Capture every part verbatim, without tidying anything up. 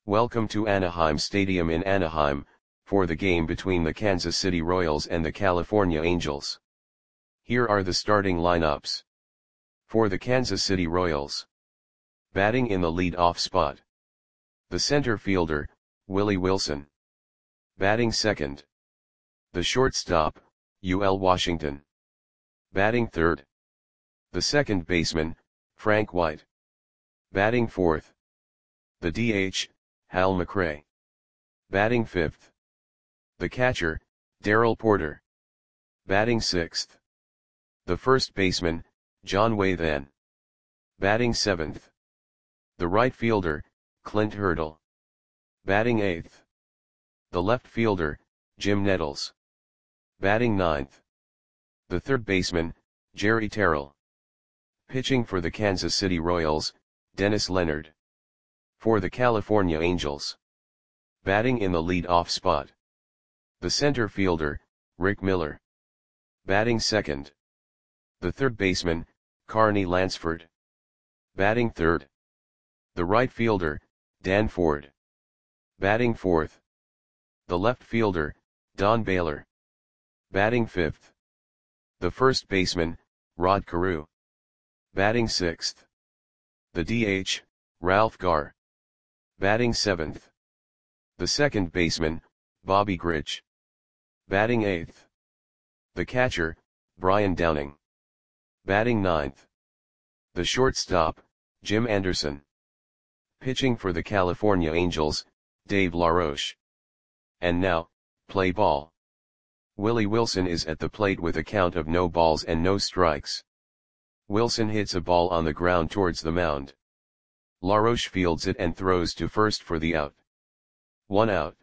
Welcome to Anaheim Stadium in Anaheim, for the game between the Kansas City Royals and the California Angels. Here are the starting lineups. For the Kansas City Royals. Batting in the lead-off spot. The center fielder, Willie Wilson. Batting second. The shortstop, U L Washington. Batting third. The second baseman, Frank White. Batting fourth. The D H, Hal McRae. Batting fifth. The catcher, Darrell Porter. Batting sixth. The first baseman, John Waythan. Batting seventh. The right fielder, Clint Hurdle. Batting eighth. The left fielder, Jim Nettles. Batting ninth. The third baseman, Jerry Terrell. Pitching for the Kansas City Royals, Dennis Leonard. For the California Angels. Batting in the lead-off spot. The center fielder, Rick Miller. Batting second. The third baseman, Carney Lansford. Batting third. The right fielder, Dan Ford. Batting fourth. The left fielder, Don Baylor. Batting fifth. The first baseman, Rod Carew. Batting sixth. The D H, Ralph Garr. Batting seventh. The second baseman, Bobby Grich. Batting eighth. The catcher, Brian Downing. Batting ninth. The shortstop, Jim Anderson. Pitching for the California Angels, Dave LaRoche. And now, play ball. Willie Wilson is at the plate with a count of no balls and no strikes. Wilson hits a ball on the ground towards the mound. LaRoche fields it and throws to first for the out. One out.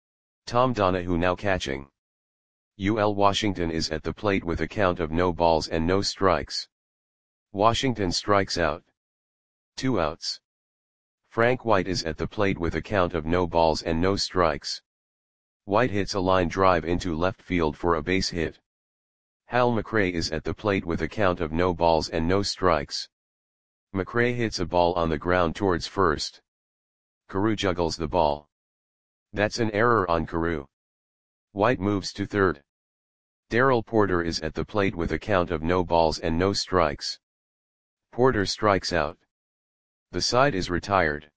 Tom Donahue now catching. U L Washington is at the plate with a count of no balls and no strikes. Washington strikes out. Two outs. Frank White is at the plate with a count of no balls and no strikes. White hits a line drive into left field for a base hit. Hal McRae is at the plate with a count of no balls and no strikes. McRae hits a ball on the ground towards first. Carew juggles the ball. That's an error on Carew. White moves to third. Darrell Porter is at the plate with a count of no balls and no strikes. Porter strikes out. The side is retired.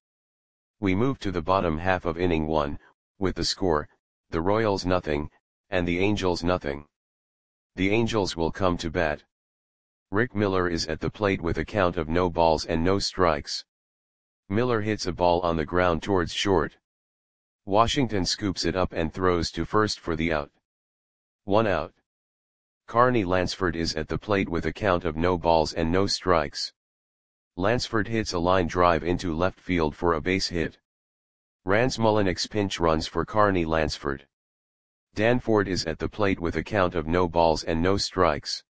We move to the bottom half of inning one, with the score, the Royals nothing, and the Angels nothing. The Angels will come to bat. Rick Miller is at the plate with a count of no balls and no strikes. Miller hits a ball on the ground towards short. Washington scoops it up and throws to first for the out. One out. Carney Lansford is at the plate with a count of no balls and no strikes. Lansford hits a line drive into left field for a base hit. Rance Mulliniks pinch runs for Carney Lansford. Dan Ford is at the plate with a count of no balls and no strikes.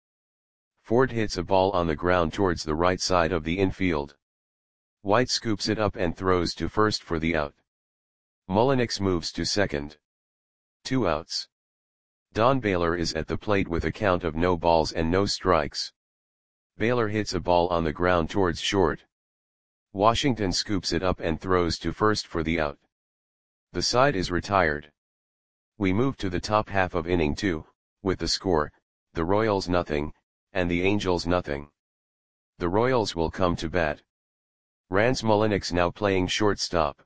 Ford hits a ball on the ground towards the right side of the infield. White scoops it up and throws to first for the out. Mulliniks moves to second. Two outs. Don Baylor is at the plate with a count of no balls and no strikes. Baylor hits a ball on the ground towards short. Washington scoops it up and throws to first for the out. The side is retired. We move to the top half of inning two, with the score, the Royals nothing, and the Angels nothing. The Royals will come to bat. Rance Mulliniks now playing shortstop.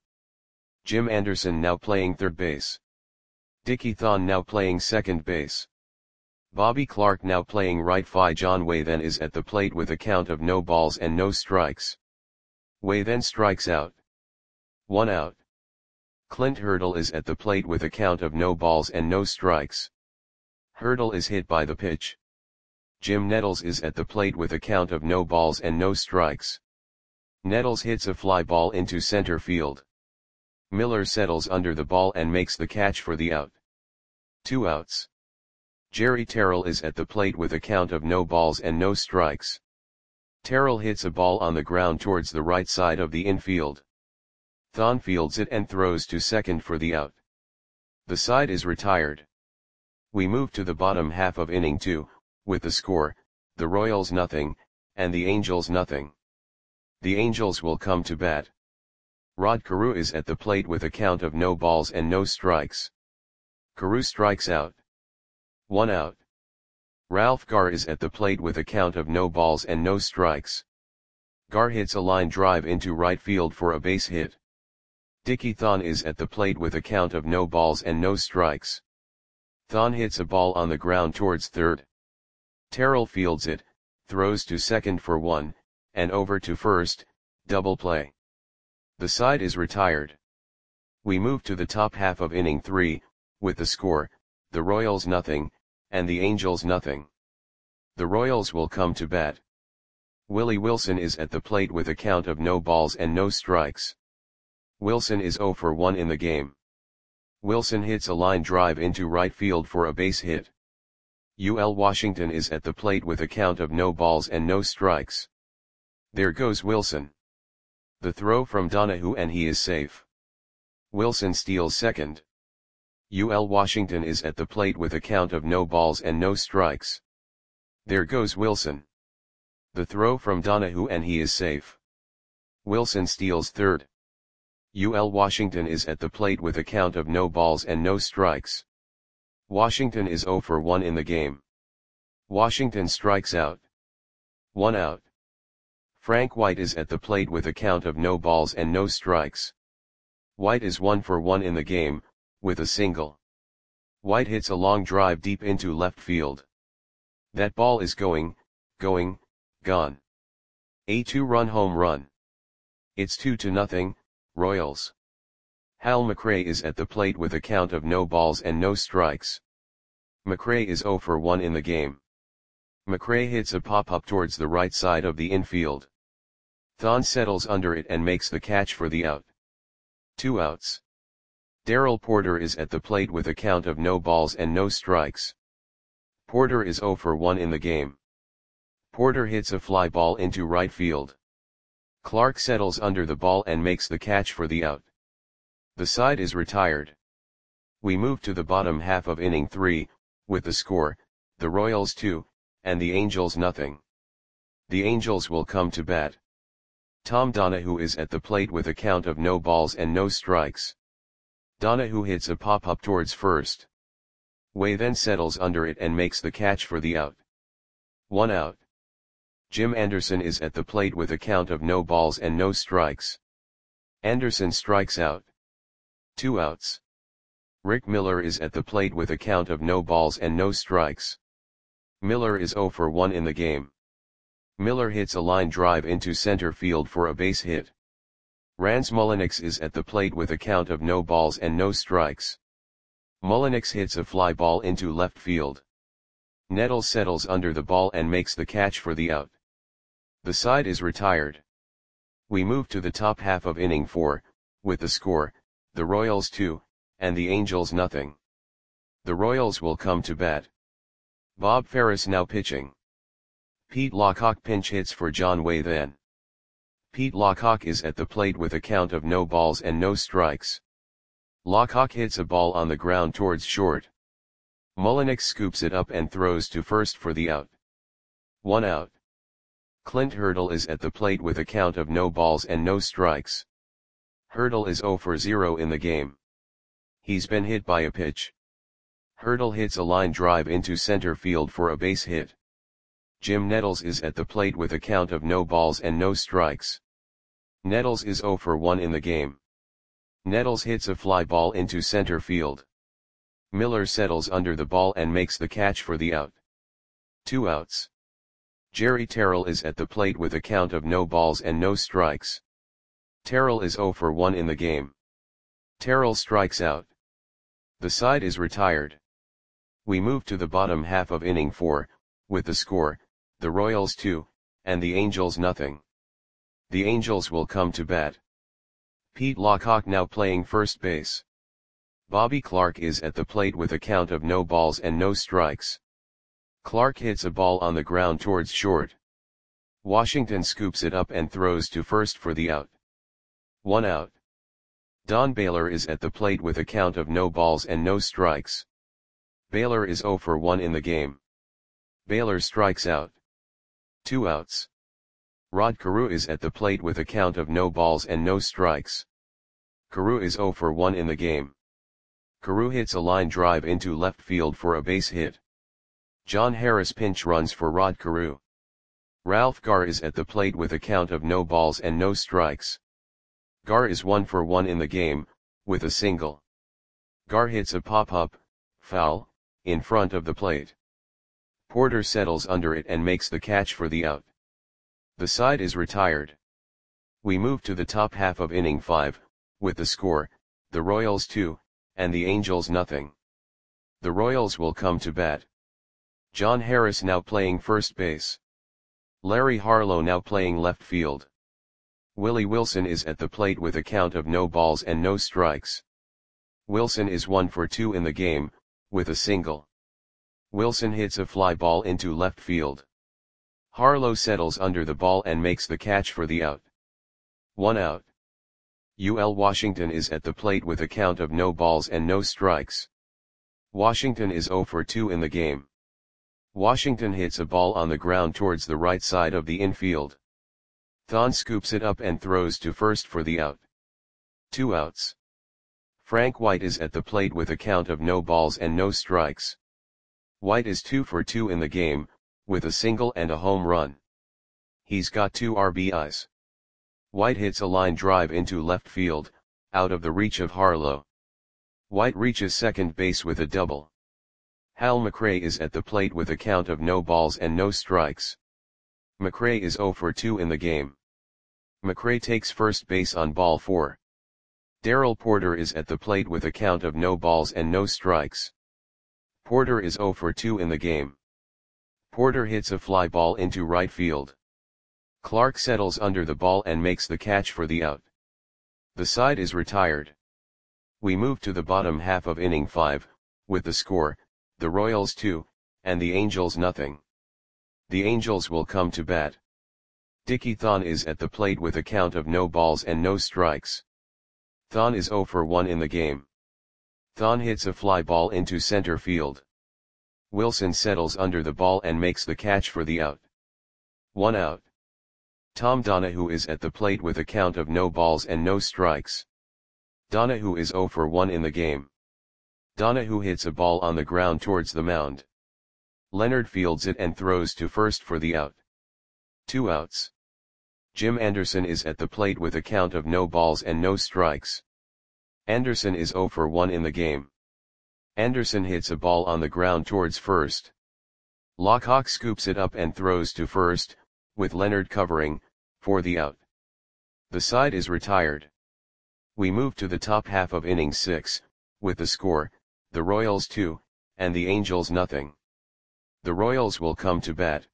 Jim Anderson now playing third base. Dickie Thon now playing second base. Bobby Clark now playing right field. John Waythan is at the plate with a count of no balls and no strikes. Waythan strikes out. One out. Clint Hurdle is at the plate with a count of no balls and no strikes. Hurdle is hit by the pitch. Jim Nettles is at the plate with a count of no balls and no strikes. Nettles hits a fly ball into center field. Miller settles under the ball and makes the catch for the out. Two outs. Jerry Terrell is at the plate with a count of no balls and no strikes. Terrell hits a ball on the ground towards the right side of the infield. Thon fields it and throws to second for the out. The side is retired. We move to the bottom half of inning two, with the score, the Royals nothing, and the Angels nothing. The Angels will come to bat. Rod Carew is at the plate with a count of no balls and no strikes. Carew strikes out. One out. Ralph Garr is at the plate with a count of no balls and no strikes. Garr hits a line drive into right field for a base hit. Dickie Thon is at the plate with a count of no balls and no strikes. Thon hits a ball on the ground towards third. Terrell fields it, throws to second for one, and over to first, double play. The side is retired. We move to the top half of inning three, with the score, the Royals nothing, and the Angels nothing. The Royals will come to bat. Willie Wilson is at the plate with a count of no balls and no strikes. Wilson is oh for one in the game. Wilson hits a line drive into right field for a base hit. U L Washington is at the plate with a count of no balls and no strikes. There goes Wilson. The throw from Donahue and he is safe. Wilson steals second. U L Washington is at the plate with a count of no balls and no strikes. There goes Wilson. The throw from Donahue and he is safe. Wilson steals third. U L Washington is at the plate with a count of no balls and no strikes. Washington is oh for one in the game. Washington strikes out. One out. Frank White is at the plate with a count of no balls and no strikes. White is one for one in the game, with a single. White hits a long drive deep into left field. That ball is going, going, gone. A two-run home run. It's two to nothing, Royals. Hal McRae is at the plate with a count of no balls and no strikes. McRae is oh for one in the game. McRae hits a pop-up towards the right side of the infield. Thon settles under it and makes the catch for the out. Two outs. Darrell Porter is at the plate with a count of no balls and no strikes. Porter is oh for one in the game. Porter hits a fly ball into right field. Clark settles under the ball and makes the catch for the out. The side is retired. We move to the bottom half of inning three, with the score, the Royals two, and the Angels nothing. The Angels will come to bat. Tom Donahue is at the plate with a count of no balls and no strikes. Donahue hits a pop-up towards first. Way then settles under it and makes the catch for the out. One out. Jim Anderson is at the plate with a count of no balls and no strikes. Anderson strikes out. Two outs. Rick Miller is at the plate with a count of no balls and no strikes. Miller is oh for one in the game. Miller hits a line drive into center field for a base hit. Rance Mulliniks is at the plate with a count of no balls and no strikes. Mulliniks hits a fly ball into left field. Nettles settles under the ball and makes the catch for the out. The side is retired. We move to the top half of inning four, with the score, the Royals two, and the Angels nothing. The Royals will come to bat. Bob Ferris now pitching. Pete Lockock pinch hits for John Way then. Pete Lockock is at the plate with a count of no balls and no strikes. Lockock hits a ball on the ground towards short. Mulliniks scoops it up and throws to first for the out. One out. Clint Hurdle is at the plate with a count of no balls and no strikes. Hurdle is oh for zero in the game. He's been hit by a pitch. Hurdle hits a line drive into center field for a base hit. Jim Nettles is at the plate with a count of no balls and no strikes. Nettles is oh for one in the game. Nettles hits a fly ball into center field. Miller settles under the ball and makes the catch for the out. Two outs. Jerry Terrell is at the plate with a count of no balls and no strikes. Terrell is oh for one in the game. Terrell strikes out. The side is retired. We move to the bottom half of inning four, with the score, the Royals two, and the Angels nothing. The Angels will come to bat. Pete Lockock now playing first base. Bobby Clark is at the plate with a count of no balls and no strikes. Clark hits a ball on the ground towards short. Washington scoops it up and throws to first for the out. One out. Don Baylor is at the plate with a count of no balls and no strikes. Baylor is oh for one in the game. Baylor strikes out. Two outs. Rod Carew is at the plate with a count of no balls and no strikes. Carew is zero for one in the game. Carew hits a line drive into left field for a base hit. John Harris pinch runs for Rod Carew. Ralph Garr is at the plate with a count of no balls and no strikes. Garr is one for one in the game, with a single. Garr hits a pop-up, foul, in front of the plate. Porter settles under it and makes the catch for the out. The side is retired. We move to the top half of inning five, with the score, the Royals two, and the Angels nothing. The Royals will come to bat. John Harris now playing first base. Larry Harlow now playing left field. Willie Wilson is at the plate with a count of no balls and no strikes. Wilson is one for two in the game, with a single. Wilson hits a fly ball into left field. Harlow settles under the ball and makes the catch for the out. One out. U L Washington is at the plate with a count of no balls and no strikes. Washington is zero for two in the game. Washington hits a ball on the ground towards the right side of the infield. Thon scoops it up and throws to first for the out. Two outs. Frank White is at the plate with a count of no balls and no strikes. White is two for two in the game, with a single and a home run. He's got two R B Is. White hits a line drive into left field, out of the reach of Harlow. White reaches second base with a double. Hal McRae is at the plate with a count of no balls and no strikes. McRae is zero for two in the game. McRae takes first base on ball four. Darrell Porter is at the plate with a count of no balls and no strikes. Porter is zero for two in the game. Porter hits a fly ball into right field. Clark settles under the ball and makes the catch for the out. The side is retired. We move to the bottom half of inning five, with the score, the Royals two, and the Angels nothing. The Angels will come to bat. Dickie Thon is at the plate with a count of no balls and no strikes. Thon is zero for one in the game. Thon hits a fly ball into center field. Wilson settles under the ball and makes the catch for the out. One out. Tom Donahue is at the plate with a count of no balls and no strikes. Donahue is zero for one in the game. Donahue hits a ball on the ground towards the mound. Leonard fields it and throws to first for the out. Two outs. Jim Anderson is at the plate with a count of no balls and no strikes. Anderson is zero for one in the game. Anderson hits a ball on the ground towards first. Lockhawk scoops it up and throws to first, with Leonard covering, for the out. The side is retired. We move to the top half of inning six, with the score, the Royals two, and the Angels nothing. The Royals will come to bat.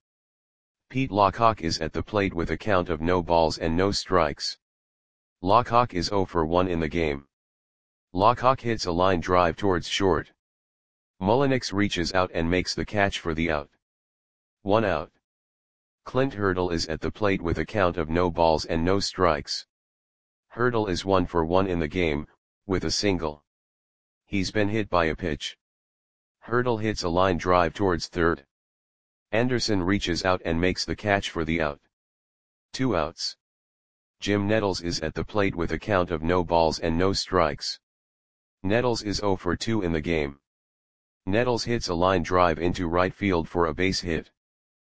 Pete Lockhawk is at the plate with a count of no balls and no strikes. Lockhawk is zero for one in the game. Lockhawk hits a line drive towards short. Mullenix reaches out and makes the catch for the out. One out. Clint Hurdle is at the plate with a count of no balls and no strikes. Hurdle is one for one in the game, with a single. He's been hit by a pitch. Hurdle hits a line drive towards third. Anderson reaches out and makes the catch for the out. Two outs. Jim Nettles is at the plate with a count of no balls and no strikes. Nettles is zero for two in the game. Nettles hits a line drive into right field for a base hit.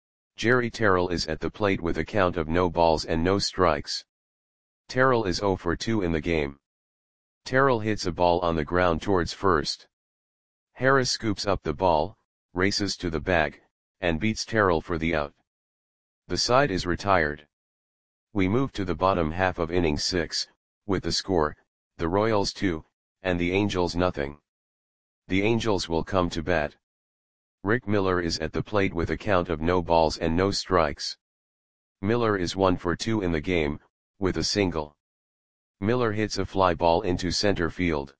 Jerry Terrell is at the plate with a count of no balls and no strikes. Terrell is zero for two in the game. Terrell hits a ball on the ground towards first. Harris scoops up the ball, races to the bag, and beats Terrell for the out. The side is retired. We move to the bottom half of inning six, with the score, the Royals two, and the Angels nothing. The Angels will come to bat. Rick Miller is at the plate with a count of no balls and no strikes. Miller is one for two in the game, with a single. Miller hits a fly ball into center field.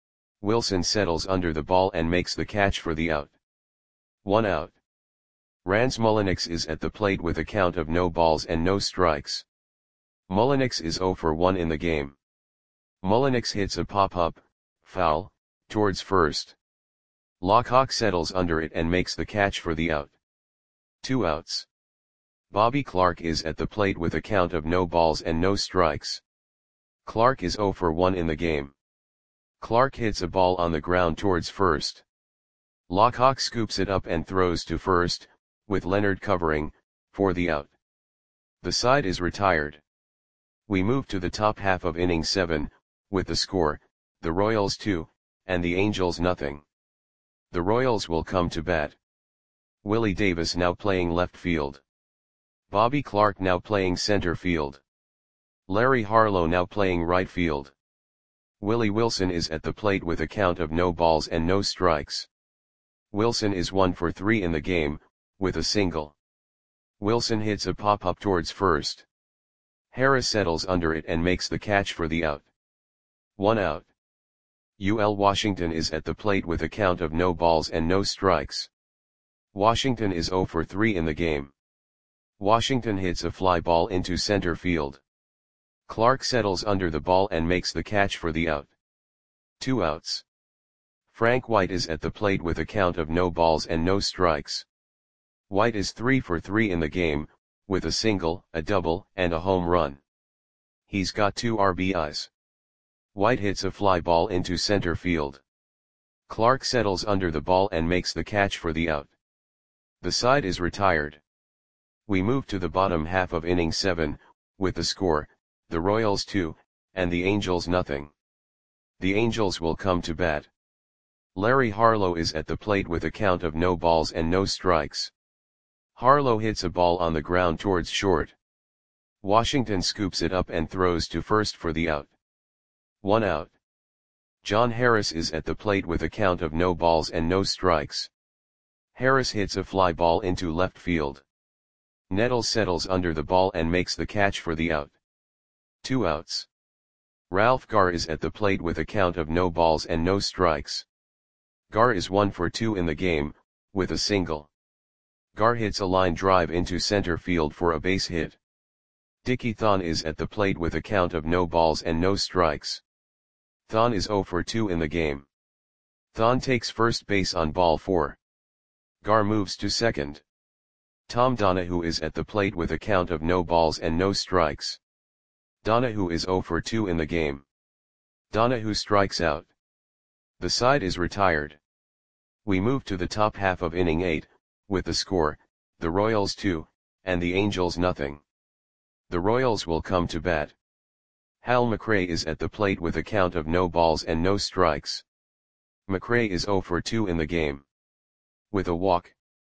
Wilson settles under the ball and makes the catch for the out. One out. Rance Mullenix is at the plate with a count of no balls and no strikes. Mullenix is zero for one in the game. Mullenix hits a pop-up, foul, towards first. Lockhawk settles under it and makes the catch for the out. Two outs. Bobby Clark is at the plate with a count of no balls and no strikes. Clark is zero for one in the game. Clark hits a ball on the ground towards first. Lockhawk scoops it up and throws to first, with Leonard covering, for the out. The side is retired. We move to the top half of inning seven, with the score, the Royals two, and the Angels nothing. The Royals will come to bat. Willie Davis now playing left field. Bobby Clark now playing center field. Larry Harlow now playing right field. Willie Wilson is at the plate with a count of no balls and no strikes. Wilson is one for three in the game, with a single. Wilson hits a pop-up towards first. Harris settles under it and makes the catch for the out. One out. U L Washington is at the plate with a count of no balls and no strikes. Washington is zero for three in the game. Washington hits a fly ball into center field. Clark settles under the ball and makes the catch for the out. Two outs. Frank White is at the plate with a count of no balls and no strikes. White is three for three in the game, with a single, a double, and a home run. He's got two R B Is. White hits a fly ball into center field. Clark settles under the ball and makes the catch for the out. The side is retired. We move to the bottom half of inning seven, with the score, the Royals two, and the Angels nothing. The Angels will come to bat. Larry Harlow is at the plate with a count of no balls and no strikes. Harlow hits a ball on the ground towards short. Washington scoops it up and throws to first for the out. One out. John Harris is at the plate with a count of no balls and no strikes. Harris hits a fly ball into left field. Nettles settles under the ball and makes the catch for the out. Two outs. Ralph Garr is at the plate with a count of no balls and no strikes. Garr is one for two in the game, with a single. Garr hits a line drive into center field for a base hit. Dickie Thon is at the plate with a count of no balls and no strikes. Thon is zero for two in the game. Thon takes first base on ball four. Garr moves to second. Tom Donahue is at the plate with a count of no balls and no strikes. Donahue is zero for two in the game. Donahue strikes out. The side is retired. We move to the top half of inning eight, with the score, the Royals two, and the Angels nothing. The Royals will come to bat. Hal McRae is at the plate with a count of no balls and no strikes. McRae is zero for two in the game. With a walk.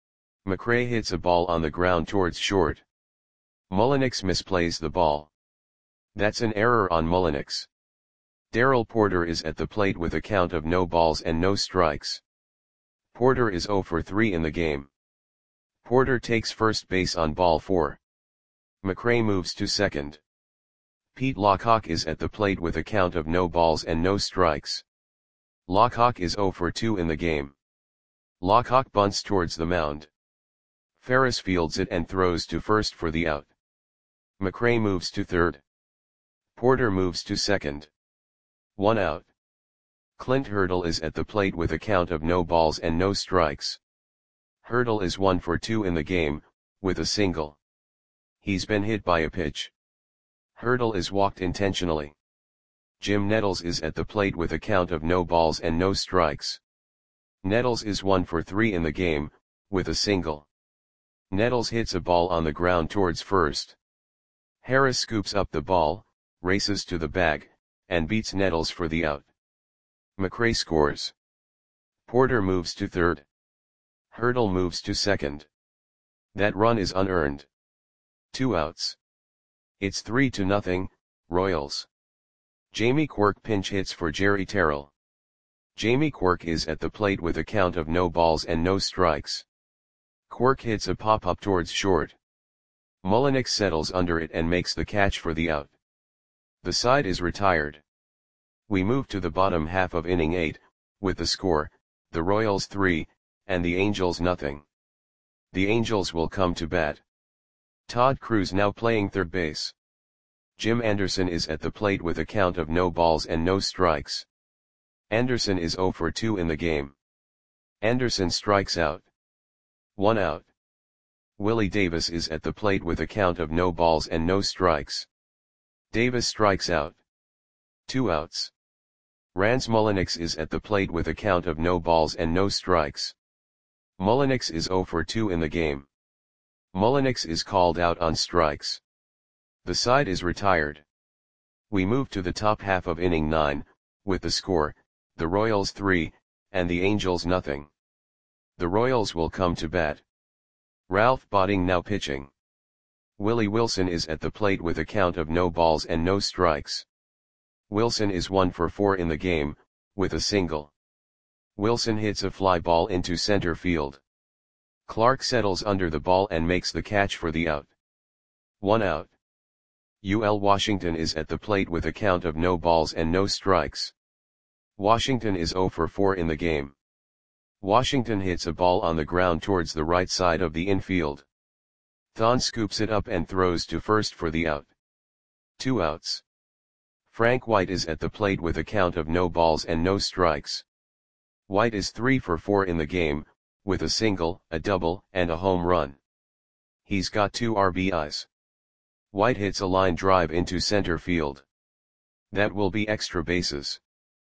McRae hits a ball on the ground towards short. Mullenix misplays the ball. That's an error on Mullenix. Darrell Porter is at the plate with a count of no balls and no strikes. Porter is zero for three in the game. Porter takes first base on ball four. McRae moves to second. Pete Lockhawk is at the plate with a count of no balls and no strikes. Lockhawk is zero for two in the game. Lockhawk bunts towards the mound. Ferris fields it and throws to first for the out. McRae moves to third. Porter moves to second. One out. Clint Hurdle is at the plate with a count of no balls and no strikes. Hurdle is one for two in the game, with a single. He's been hit by a pitch. Hurdle is walked intentionally. Jim Nettles is at the plate with a count of no balls and no strikes. Nettles is one for three in the game, with a single. Nettles hits a ball on the ground towards first. Harris scoops up the ball, races to the bag, and beats Nettles for the out. McRae scores. Porter moves to third. Hurdle moves to second. That run is unearned. Two outs. It's three to nothing, Royals. Jamie Quirk pinch hits for Jerry Terrell. Jamie Quirk is at the plate with a count of no balls and no strikes. Quirk hits a pop-up towards short. Mullenix settles under it and makes the catch for the out. The side is retired. We move to the bottom half of inning eight, with the score, the Royals three, and the Angels nothing. The Angels will come to bat. Todd Cruz now playing third base. Jim Anderson is at the plate with a count of no balls and no strikes. Anderson is zero for two in the game. Anderson strikes out. One out. Willie Davis is at the plate with a count of no balls and no strikes. Davis strikes out. Two outs. Rans Mulliniks is at the plate with a count of no balls and no strikes. Mulliniks is zero for two in the game. Mulliniks is called out on strikes. The side is retired. We move to the top half of inning nine, with the score, the Royals three, and the Angels nothing. The Royals will come to bat. Ralph Botting now pitching. Willie Wilson is at the plate with a count of no balls and no strikes. Wilson is one for four in the game, with a single. Wilson hits a fly ball into center field. Clark settles under the ball and makes the catch for the out. One out. U L Washington is at the plate with a count of no balls and no strikes. Washington is zero for four in the game. Washington hits a ball on the ground towards the right side of the infield. Thon scoops it up and throws to first for the out. Two outs. Frank White is at the plate with a count of no balls and no strikes. White is three for four in the game, with a single, a double, and a home run. He's got two R B Is. White hits a line drive into center field. That will be extra bases.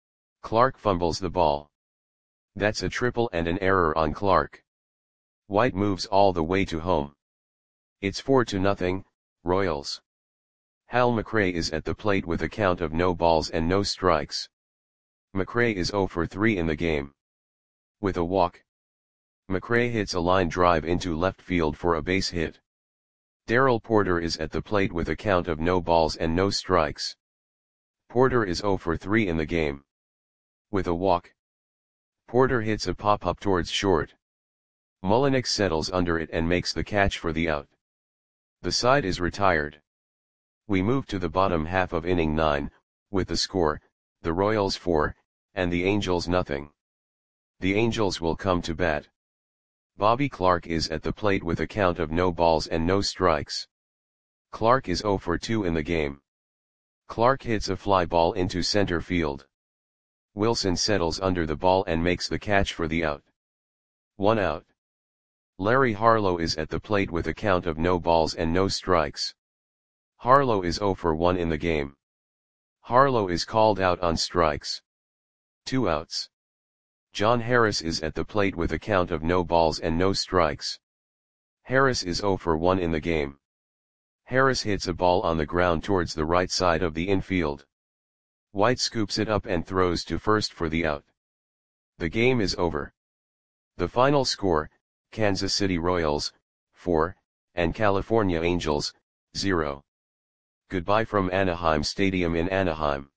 Clark fumbles the ball. That's a triple and an error on Clark. White moves all the way to home. It's four to nothing, Royals. Hal McRae is at the plate with a count of no balls and no strikes. McRae is zero for three in the game. With a walk. McRae hits a line drive into left field for a base hit. Darrell Porter is at the plate with a count of no balls and no strikes. Porter is zero for three in the game. With a walk. Porter hits a pop-up towards short. Mulliniks settles under it and makes the catch for the out. The side is retired. We move to the bottom half of inning nine, with the score, the Royals four, and the Angels nothing. The Angels will come to bat. Bobby Clark is at the plate with a count of no balls and no strikes. Clark is zero for two in the game. Clark hits a fly ball into center field. Wilson settles under the ball and makes the catch for the out. One out. Larry Harlow is at the plate with a count of no balls and no strikes. Harlow is zero for one in the game. Harlow is called out on strikes. Two outs. John Harris is at the plate with a count of no balls and no strikes. Harris is zero for one in the game. Harris hits a ball on the ground towards the right side of the infield. White scoops it up and throws to first for the out. The game is over. The final score, Kansas City Royals, four, and California Angels, zero. Goodbye from Anaheim Stadium in Anaheim.